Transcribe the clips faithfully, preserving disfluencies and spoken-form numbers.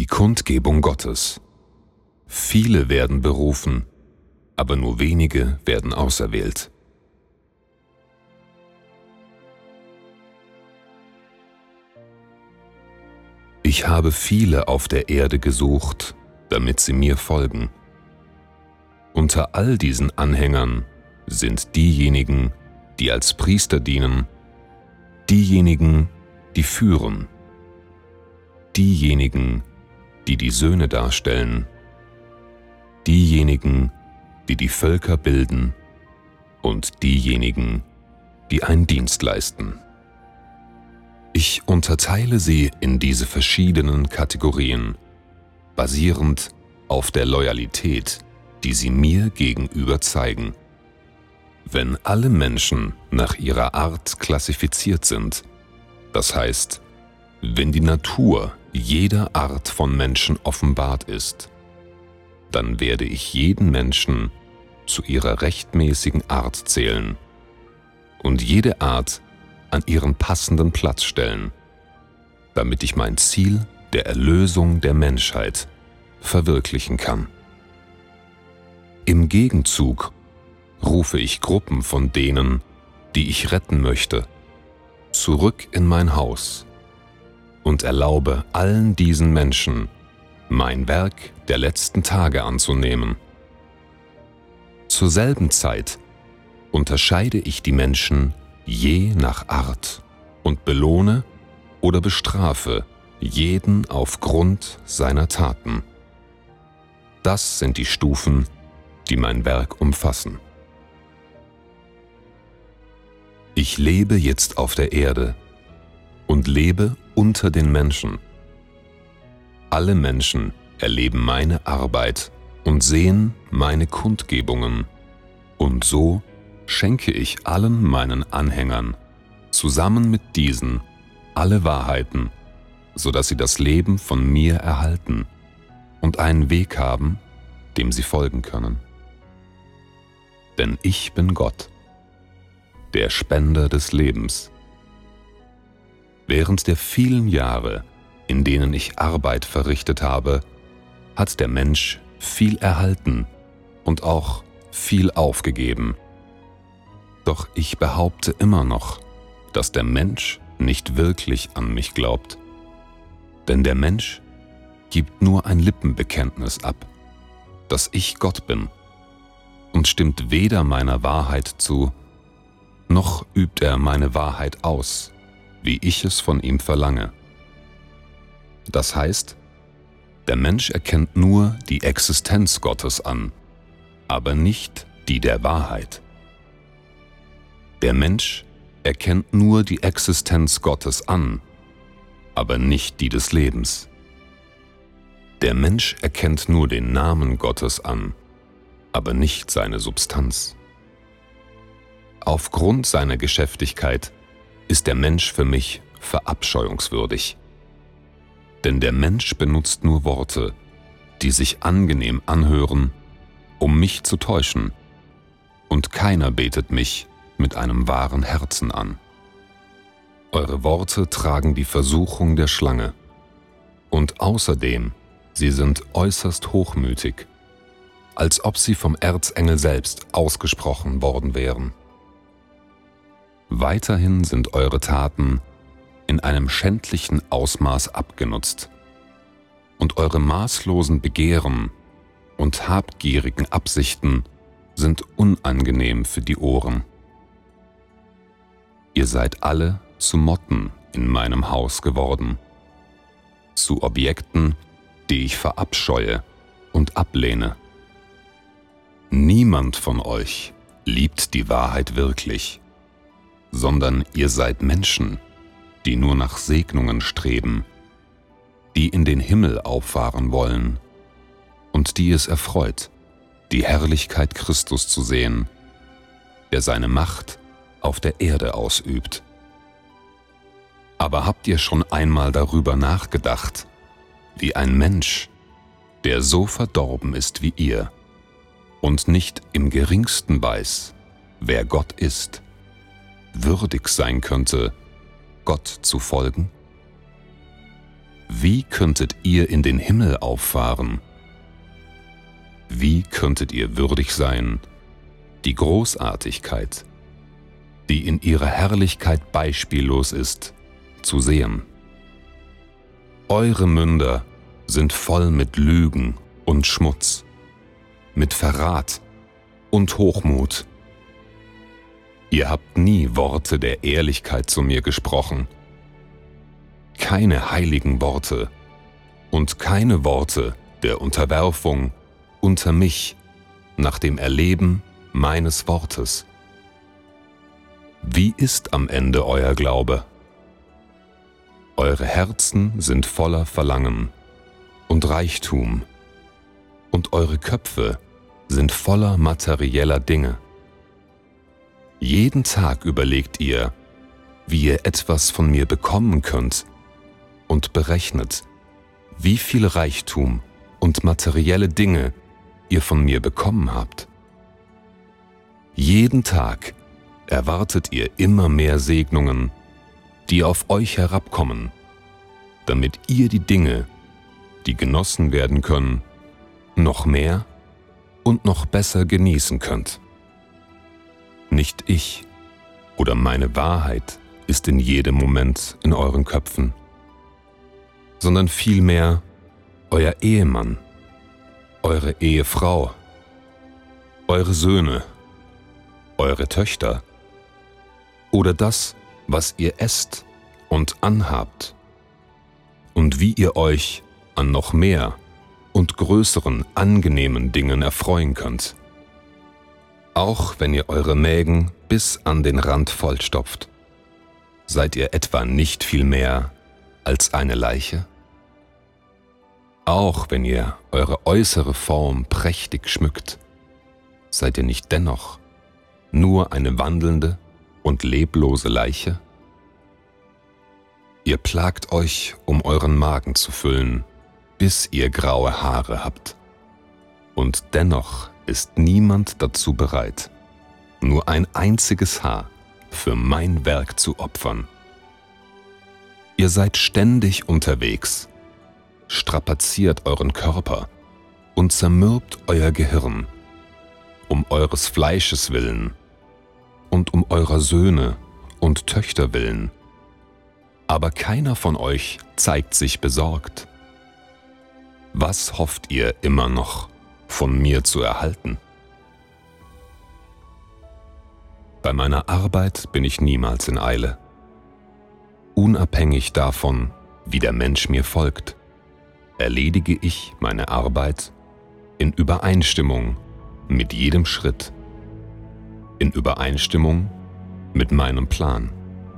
Die Kundgebung Gottes. Viele werden berufen, aber nur wenige werden auserwählt. Ich habe viele auf der Erde gesucht, damit sie mir folgen. Unter all diesen Anhängern sind diejenigen, die als Priester dienen, diejenigen, die führen, diejenigen, die die Söhne darstellen, diejenigen, die die Völker bilden und diejenigen, die einen Dienst leisten. Ich unterteile sie in diese verschiedenen Kategorien, basierend auf der Loyalität, die sie mir gegenüber zeigen. Wenn alle Menschen nach ihrer Art klassifiziert sind, das heißt, wenn die Natur jeder Art von Menschen offenbart ist, dann werde ich jeden Menschen zu ihrer rechtmäßigen Art zählen und jede Art an ihren passenden Platz stellen, damit ich mein Ziel der Erlösung der Menschheit verwirklichen kann. Im Gegenzug rufe ich Gruppen von denen, die ich retten möchte, zurück in mein Haus und erlaube allen diesen Menschen, mein Werk der letzten Tage anzunehmen. Zur selben Zeit unterscheide ich die Menschen je nach Art und belohne oder bestrafe jeden aufgrund seiner Taten. Das sind die Stufen, die mein Werk umfassen. Ich lebe jetzt auf der Erde und lebe unter den Menschen. Alle Menschen erleben meine Arbeit und sehen meine Kundgebungen, und so schenke ich allen meinen Anhängern zusammen mit diesen alle Wahrheiten, sodass sie das Leben von mir erhalten und einen Weg haben, dem sie folgen können. Denn ich bin Gott, der Spender des Lebens. Während der vielen Jahre, in denen ich Arbeit verrichtet habe, hat der Mensch viel erhalten und auch viel aufgegeben. Doch ich behaupte immer noch, dass der Mensch nicht wirklich an mich glaubt. Denn der Mensch gibt nur ein Lippenbekenntnis ab, dass ich Gott bin, und stimmt weder meiner Wahrheit zu, noch übt er meine Wahrheit aus, wie ich es von ihm verlange. Das heißt, der Mensch erkennt nur die Existenz Gottes an, aber nicht die der Wahrheit. Der Mensch erkennt nur die Existenz Gottes an, aber nicht die des Lebens. Der Mensch erkennt nur den Namen Gottes an, aber nicht seine Substanz. Aufgrund seiner Geschäftigkeit ist der Mensch für mich verabscheuungswürdig. Denn der Mensch benutzt nur Worte, die sich angenehm anhören, um mich zu täuschen, und keiner betet mich mit einem wahren Herzen an. Eure Worte tragen die Versuchung der Schlange, und außerdem, sie sind äußerst hochmütig, als ob sie vom Erzengel selbst ausgesprochen worden wären. Weiterhin sind eure Taten in einem schändlichen Ausmaß abgenutzt, und eure maßlosen Begehren und habgierigen Absichten sind unangenehm für die Ohren. Ihr seid alle zu Motten in meinem Haus geworden, zu Objekten, die ich verabscheue und ablehne. Niemand von euch liebt die Wahrheit wirklich, sondern ihr seid Menschen, die nur nach Segnungen streben, die in den Himmel auffahren wollen und die es erfreut, die Herrlichkeit Christus zu sehen, der seine Macht auf der Erde ausübt. Aber habt ihr schon einmal darüber nachgedacht, wie ein Mensch, der so verdorben ist wie ihr und nicht im geringsten weiß, wer Gott ist, würdig sein könnte, Gott zu folgen? Wie könntet ihr in den Himmel auffahren? Wie könntet ihr würdig sein, die Großartigkeit, die in ihrer Herrlichkeit beispiellos ist, zu sehen? Eure Münder sind voll mit Lügen und Schmutz, mit Verrat und Hochmut. Ihr habt nie Worte der Ehrlichkeit zu mir gesprochen, keine heiligen Worte und keine Worte der Unterwerfung unter mich nach dem Erleben meines Wortes. Wie ist am Ende euer Glaube? Eure Herzen sind voller Verlangen und Reichtum, und eure Köpfe sind voller materieller Dinge. Jeden Tag überlegt ihr, wie ihr etwas von mir bekommen könnt, und berechnet, wie viel Reichtum und materielle Dinge ihr von mir bekommen habt. Jeden Tag erwartet ihr immer mehr Segnungen, die auf euch herabkommen, damit ihr die Dinge, die genossen werden können, noch mehr und noch besser genießen könnt. Nicht ich oder meine Wahrheit ist in jedem Moment in euren Köpfen, sondern vielmehr euer Ehemann, eure Ehefrau, eure Söhne, eure Töchter oder das, was ihr esst und anhabt und wie ihr euch an noch mehr und größeren angenehmen Dingen erfreuen könnt. Auch wenn ihr eure Mägen bis an den Rand vollstopft, seid ihr etwa nicht viel mehr als eine Leiche? Auch wenn ihr eure äußere Form prächtig schmückt, seid ihr nicht dennoch nur eine wandelnde und leblose Leiche? Ihr plagt euch, um euren Magen zu füllen, bis ihr graue Haare habt. Und dennoch ist niemand dazu bereit, nur ein einziges Haar für mein Werk zu opfern. Ihr seid ständig unterwegs, strapaziert euren Körper und zermürbt euer Gehirn, um eures Fleisches willen und um eurer Söhne und Töchter willen. Aber keiner von euch zeigt sich besorgt. Was hofft ihr immer noch von mir zu erhalten? Bei meiner Arbeit bin ich niemals in Eile. Unabhängig davon, wie der Mensch mir folgt, erledige ich meine Arbeit in Übereinstimmung mit jedem Schritt, in Übereinstimmung mit meinem Plan.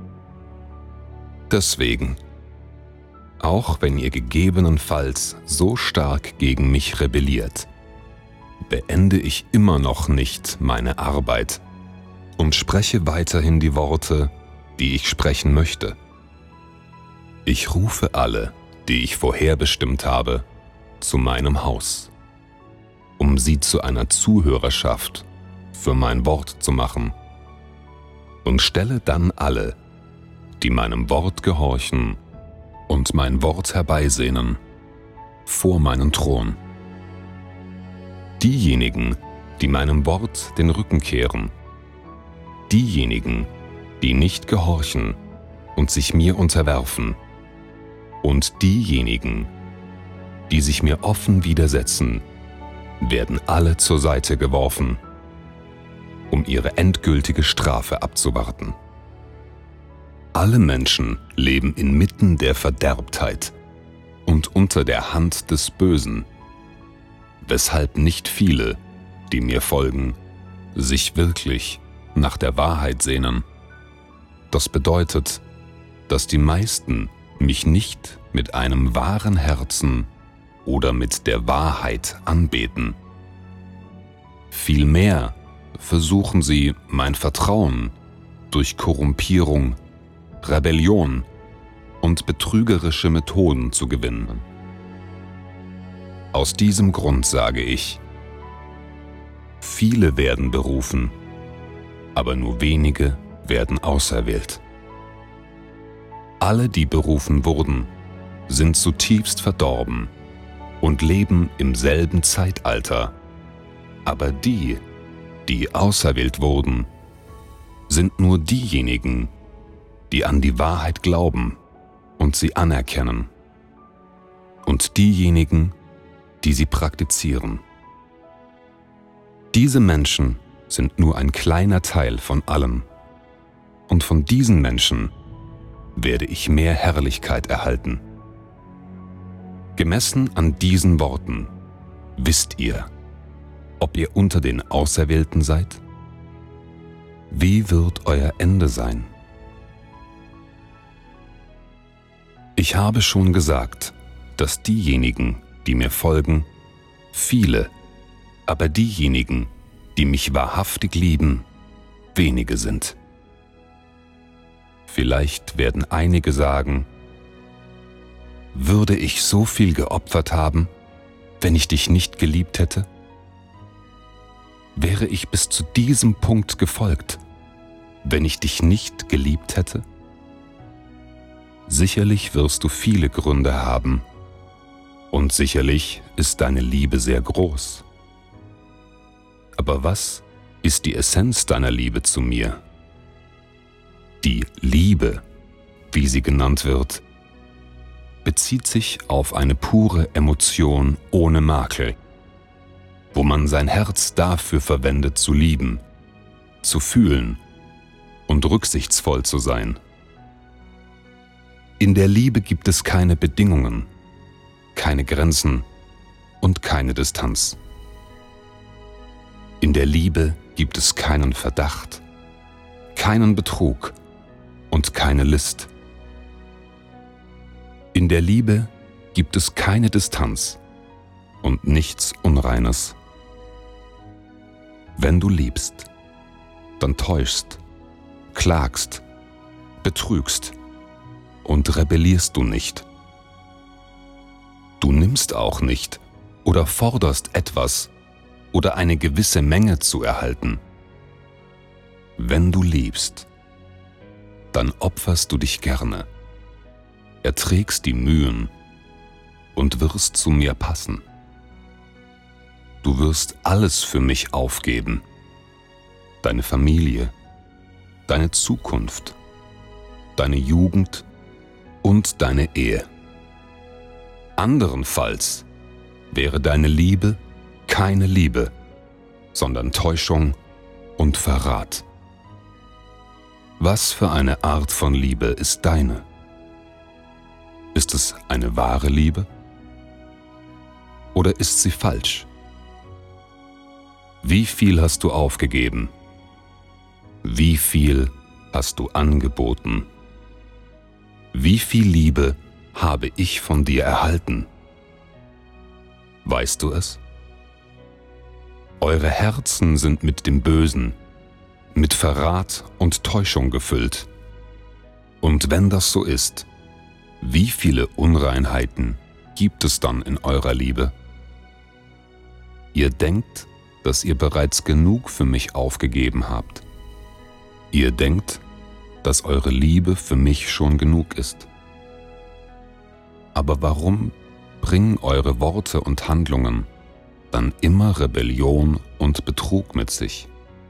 Deswegen, auch wenn ihr gegebenenfalls so stark gegen mich rebelliert, beende ich immer noch nicht meine Arbeit und spreche weiterhin die Worte, die ich sprechen möchte. Ich rufe alle, die ich vorherbestimmt habe, zu meinem Haus, um sie zu einer Zuhörerschaft für mein Wort zu machen, und stelle dann alle, die meinem Wort gehorchen und mein Wort herbeisehnen, vor meinen Thron. Diejenigen, die meinem Wort den Rücken kehren, diejenigen, die nicht gehorchen und sich mir unterwerfen, und diejenigen, die sich mir offen widersetzen, werden alle zur Seite geworfen, um ihre endgültige Strafe abzuwarten. Alle Menschen leben inmitten der Verderbtheit und unter der Hand des Bösen, weshalb nicht viele, die mir folgen, sich wirklich nach der Wahrheit sehnen. Das bedeutet, dass die meisten mich nicht mit einem wahren Herzen oder mit der Wahrheit anbeten. Vielmehr versuchen sie, mein Vertrauen durch Korrumpierung, Rebellion und betrügerische Methoden zu gewinnen. Aus diesem Grund sage ich, viele werden berufen, aber nur wenige werden auserwählt. Alle, die berufen wurden, sind zutiefst verdorben und leben im selben Zeitalter, aber die, die auserwählt wurden, sind nur diejenigen, die an die Wahrheit glauben und sie anerkennen, und diejenigen, die sie praktizieren. Diese Menschen sind nur ein kleiner Teil von allen, und von diesen Menschen werde ich mehr Herrlichkeit erhalten. Gemessen an diesen Worten wisst ihr, ob ihr unter den Auserwählten seid? Wie wird euer Ende sein? Ich habe schon gesagt, dass diejenigen, die mir folgen, viele, aber diejenigen, die mich wahrhaftig lieben, wenige sind. Vielleicht werden einige sagen, würde ich so viel geopfert haben, wenn ich dich nicht geliebt hätte? Wäre ich bis zu diesem Punkt gefolgt, wenn ich dich nicht geliebt hätte? Sicherlich wirst du viele Gründe haben, und sicherlich ist deine Liebe sehr groß. Aber was ist die Essenz deiner Liebe zu mir? Die Liebe, wie sie genannt wird, bezieht sich auf eine pure Emotion ohne Makel, wo man sein Herz dafür verwendet zu lieben, zu fühlen und rücksichtsvoll zu sein. In der Liebe gibt es keine Bedingungen, keine Grenzen und keine Distanz. In der Liebe gibt es keinen Verdacht, keinen Betrug und keine List. In der Liebe gibt es keine Distanz und nichts Unreines. Wenn du liebst, dann täuschst, klagst, betrügst und rebellierst du nicht. Du nimmst auch nicht oder forderst etwas oder eine gewisse Menge zu erhalten. Wenn du liebst, dann opferst du dich gerne, erträgst die Mühen und wirst zu mir passen. Du wirst alles für mich aufgeben, deine Familie, deine Zukunft, deine Jugend und deine Ehe. Anderenfalls wäre deine Liebe keine Liebe, sondern Täuschung und Verrat. Was für eine Art von Liebe ist deine? Ist es eine wahre Liebe? Oder ist sie falsch? Wie viel hast du aufgegeben? Wie viel hast du angeboten? Wie viel Liebe habe ich von dir erhalten? Weißt du es? Eure Herzen sind mit dem Bösen, mit Verrat und Täuschung gefüllt. Und wenn das so ist, wie viele Unreinheiten gibt es dann in eurer Liebe? Ihr denkt, dass ihr bereits genug für mich aufgegeben habt. Ihr denkt, dass eure Liebe für mich schon genug ist. Aber warum bringen eure Worte und Handlungen dann immer Rebellion und Betrug mit sich?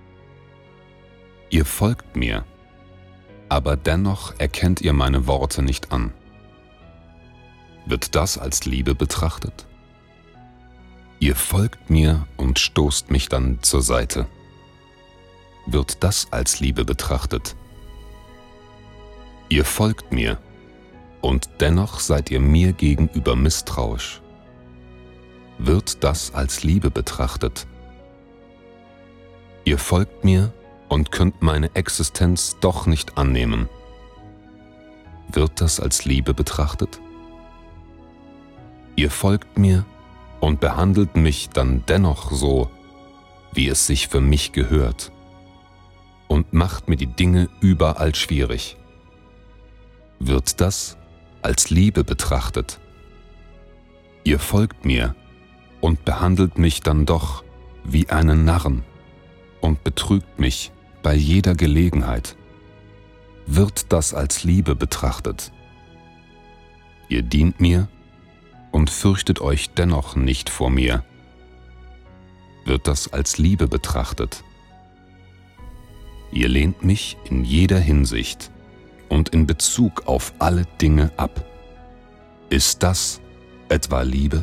Ihr folgt mir, aber dennoch erkennt ihr meine Worte nicht an. Wird das als Liebe betrachtet? Ihr folgt mir und stoßt mich dann zur Seite. Wird das als Liebe betrachtet? Ihr folgt mir, und dennoch seid ihr mir gegenüber misstrauisch. Wird das als Liebe betrachtet? Ihr folgt mir und könnt meine Existenz doch nicht annehmen. Wird das als Liebe betrachtet? Ihr folgt mir und behandelt mich dann dennoch so, wie es sich für mich gehört, und macht mir die Dinge überall schwierig. Wird das als Liebe betrachtet? Ihr folgt mir und behandelt mich dann doch wie einen Narren und betrügt mich bei jeder Gelegenheit. Wird das als Liebe betrachtet? Ihr dient mir und fürchtet euch dennoch nicht vor mir. Wird das als Liebe betrachtet? Ihr lehnt mich in jeder Hinsicht und in Bezug auf alle Dinge ab. Ist das etwa Liebe?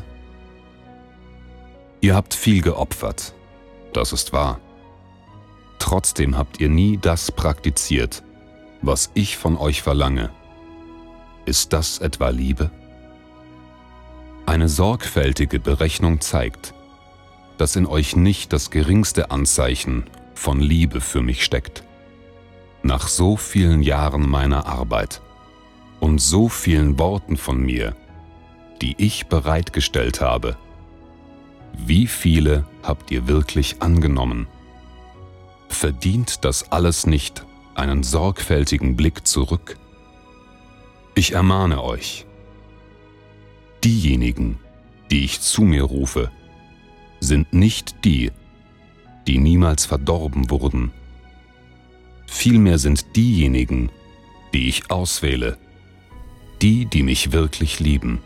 Ihr habt viel geopfert, das ist wahr. Trotzdem habt ihr nie das praktiziert, was ich von euch verlange. Ist das etwa Liebe? Eine sorgfältige Berechnung zeigt, dass in euch nicht das geringste Anzeichen von Liebe für mich steckt. Nach so vielen Jahren meiner Arbeit und so vielen Worten von mir, die ich bereitgestellt habe, wie viele habt ihr wirklich angenommen? Verdient das alles nicht einen sorgfältigen Blick zurück? Ich ermahne euch, diejenigen, die ich zu mir rufe, sind nicht die, die niemals verdorben wurden. Vielmehr sind diejenigen, die ich auswähle, die, die mich wirklich lieben.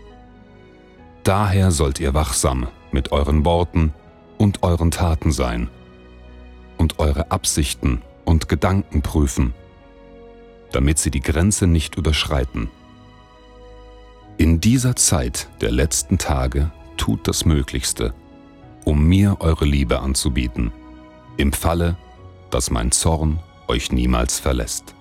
Daher sollt ihr wachsam mit euren Worten und euren Taten sein und eure Absichten und Gedanken prüfen, damit sie die Grenze nicht überschreiten. In dieser Zeit der letzten Tage tut das Möglichste, um mir eure Liebe anzubieten, im Falle, dass mein Zorn euch niemals verlässt.